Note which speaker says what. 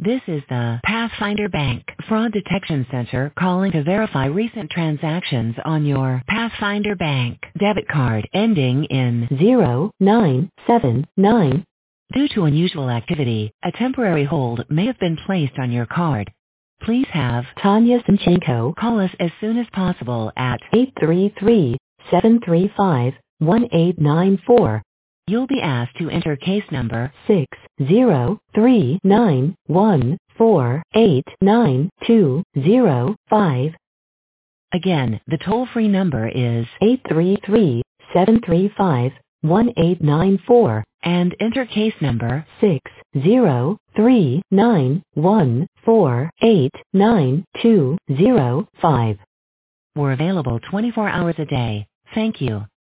Speaker 1: This is the Pathfinder Bank Fraud Detection Center calling to verify recent transactions on your Pathfinder Bank debit card ending in 0979. Due to unusual activity, a temporary hold may have been placed on your card. Please have Tanya Simchenko call us as soon as possible at 833-735-1894. You'll be asked to enter case number 60391489205. Again, the toll-free number is 833-735-1894 and enter case number 60391489205. We're available 24 hours a day. Thank you.